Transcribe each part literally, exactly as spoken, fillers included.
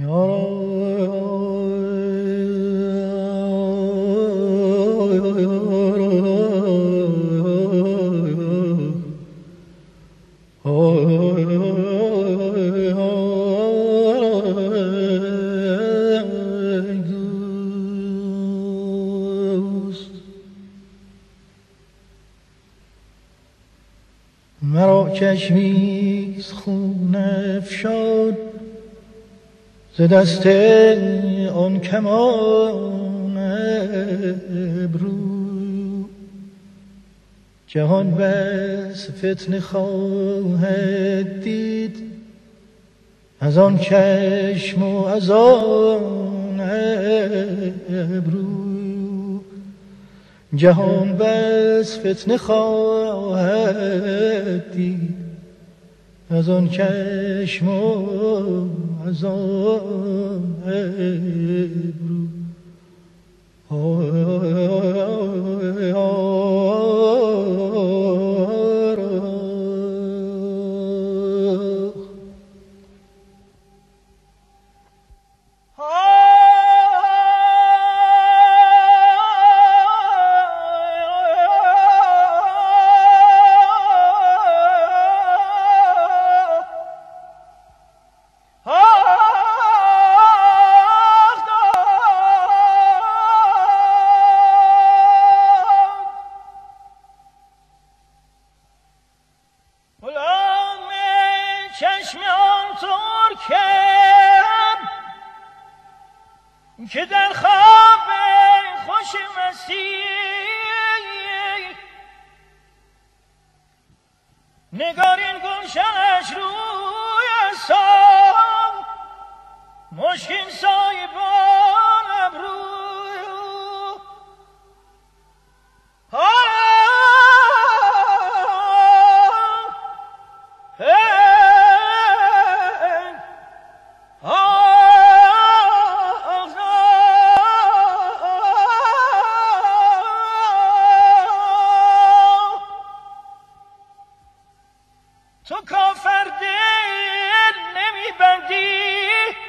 مرا چشمی خون افشاد ز دست آن کمان ابرو، جهان بس فتنه خواهد دید از آن چشم و از آن ابرو، جهان بس فتنه خواهد دید از آن چشم و از آن ابرو. که در خواب خوش مستی نگارین گلشنش روی سام مشکین سایبان ابرو. تو کافر دل نمی بندی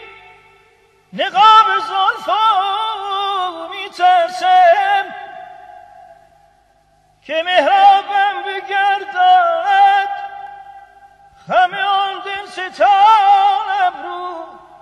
نقاب زلفا می ترسم که محرابم بگردد خم آن دل ستان ابرو.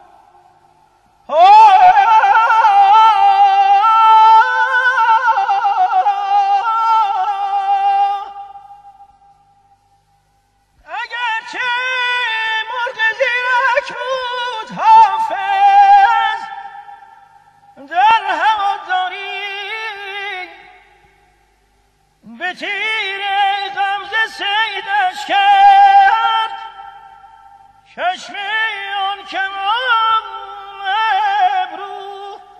به تیر غمزه صیدش کرد چشم آن کمان ابرو.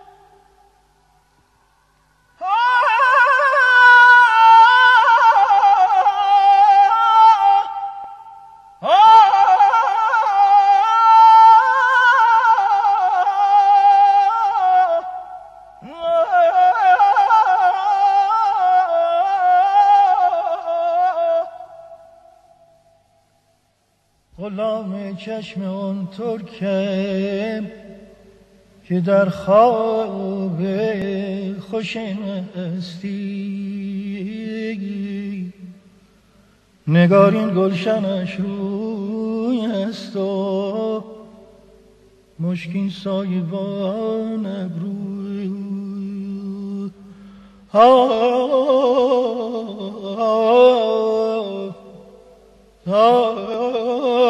غلام چشم آن ترکم که در خواب خوش مستی نگارین گلشنش روی است و مشکین سایبان ابرو. آه آه آه